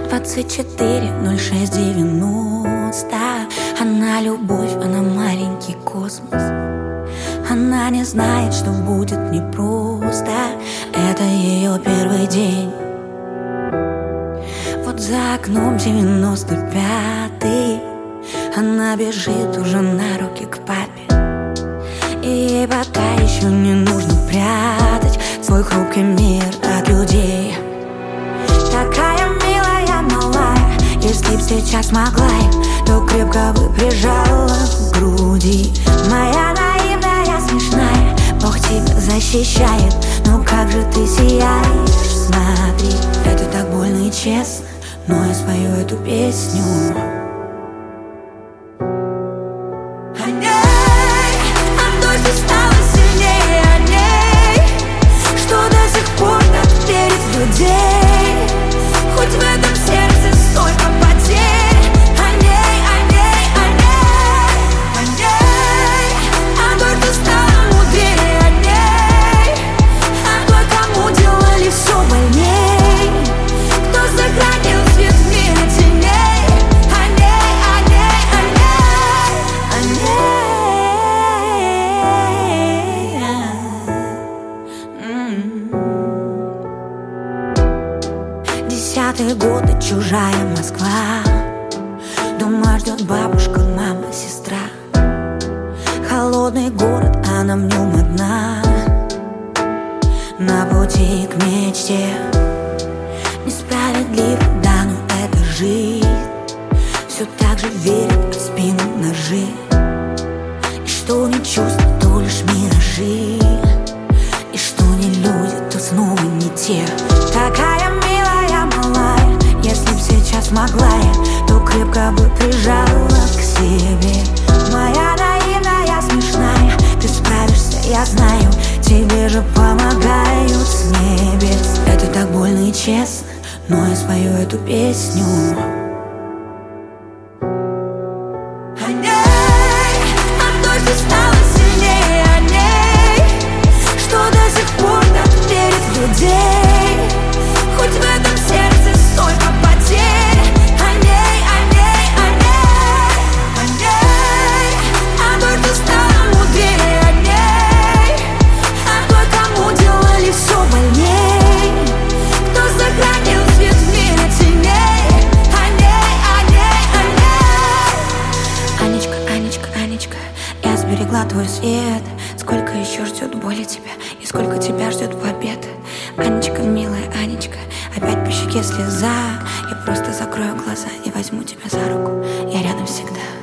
24-06-90. Она любовь, она маленький космос. Она не знает, что будет непросто. Это ее первый день. Вот за окном 95-й. Она бежит уже на руки к папе. И ей пока еще не нужно прятать свой хрупкий мир от людей. Такая милая, малая, если б сейчас могла я, то крепко бы прижала к груди. Моя наивная, смешная, Бог тебя защищает. Ну как же ты сияешь, смотри. Это так больно и честно, но я спою эту песню. Стало сильнее о ней, что до сих пор так верит в людей. Хоть в этом сердце столько потерь. О ней, о ней, о ней, о ней. О той, кто стала мудрее, о ней. О той, кому делали все больней, кто сохранил свет в мире теней. О ней, о ней, о ней, о ней. Десятые годы, чужая Москва. Дома ждет бабушка, мама, сестра. Холодный город, она в нем одна. На пути к мечте. Несправедливо, да, но это жизнь. Все так же верит в спину ножи. И что не чувства, то лишь миражи. И что не люди, то снова не те. Такая милая, малая, если б сейчас могла я, то крепко бы прижала к себе. Моя наивная, смешная, ты справишься, я знаю. Тебе же помогают с небес. Это так больно и честно, но я спою эту песню. О ней, о той, что стала сильнее, о ней, что до сих пор так верит в людей. Хоть в этом сердце столько потерь. О ней, о ней, о ней, о ней. О той, кто стала мудрее, о ней. О той, кому делали все больней, кто сохранил свет в мире теней. О ней, о ней, о ней. Анечка, Анечка, Анечка, я сберегла твой свет. Сколько еще ждет боли тебя, и сколько тебя ждет побед. Анечка, милая Анечка, опять по щеке слеза. Я просто закрою глаза и возьму тебя за руку. Я рядом всегда.